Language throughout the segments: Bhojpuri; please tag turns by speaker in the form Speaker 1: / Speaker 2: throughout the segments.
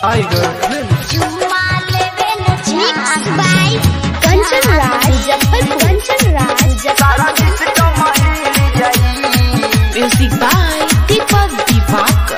Speaker 1: Music by Deepak Divakar.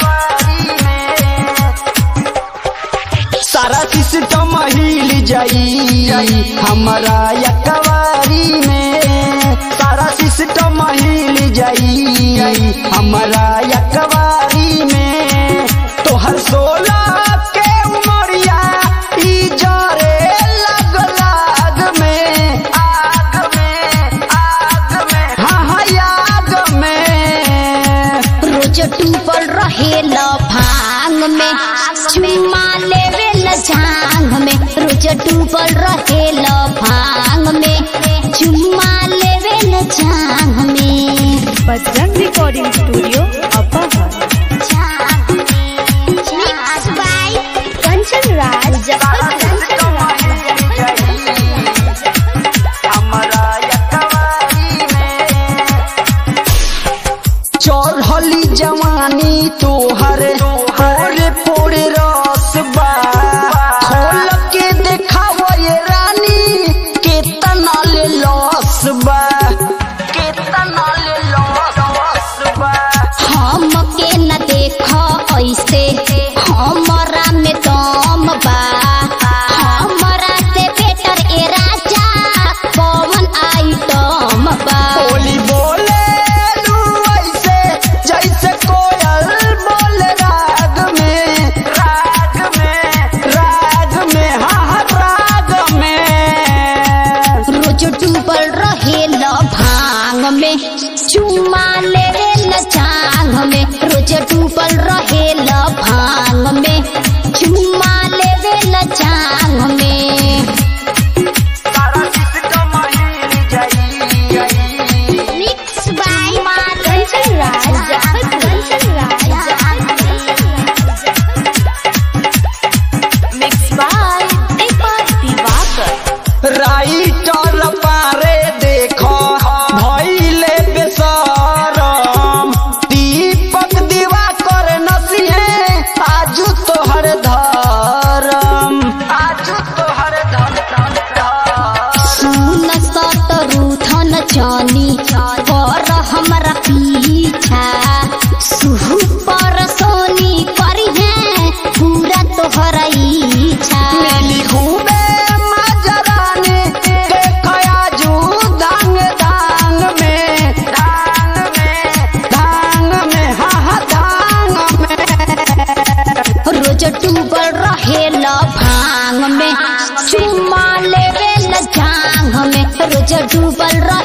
Speaker 2: सारा सिस्टम हिल जाई हमारा यकवारी में, सारा सिस्टम हिल जाई हमारा यकवारी में। तो हर 16 के उमरिया ई जरे लाग में, आग में, हाँ हाँ आग में।
Speaker 3: रोज टूपल रहे भांग में, चुम्मा लेवे झांग में। रोज डूबल रहे भांग में, चुम्मा लेवे झांग में।
Speaker 1: Bajrang recording studio Apaha.
Speaker 3: Mix by Kanchan Raj.
Speaker 2: चढ़ली जवानी तोहर पोरे पोरे रस बा, खोल के देखाव ये रानी केतना ले लॉस बा, केतना ले लॉस बा।
Speaker 3: हम के न देख ऐसे हमरा में दम बा, हमरा से बेटर ए राजा पवन आइटम बा।
Speaker 2: बोली बोले ऐसे जैसे कोयल बोले राग में, राग में हाँ हाँ राग में।
Speaker 3: रोज डूबल रहे भांग में, चुम्मा लेवे झांग में। रोज डूबल रहे भांग में, चुम्मा लेवे झांग में।
Speaker 2: सारा सिस्टम हिल जाई।
Speaker 3: Mix by Kanchan Raj.
Speaker 1: Mixed by Deepak Divakar.
Speaker 2: Writer पारे देखो भइले बेसरम, दीपक दिवाकर नसिहे आजू तोहर धरम, आजू तोहर धरम।
Speaker 3: सुन सतरूथन जानी कर हमरा पीछा, सुपर सोनी करिहे पूरा तोहरा इच्छा।
Speaker 2: मिली खूबे मजराने देखो आजू दांग दांग में, दांग में हाँ हाँ दांग में।
Speaker 3: रोज डूबल रहे भांग में, चुम्मा लेवे झांग में। रोज डूबल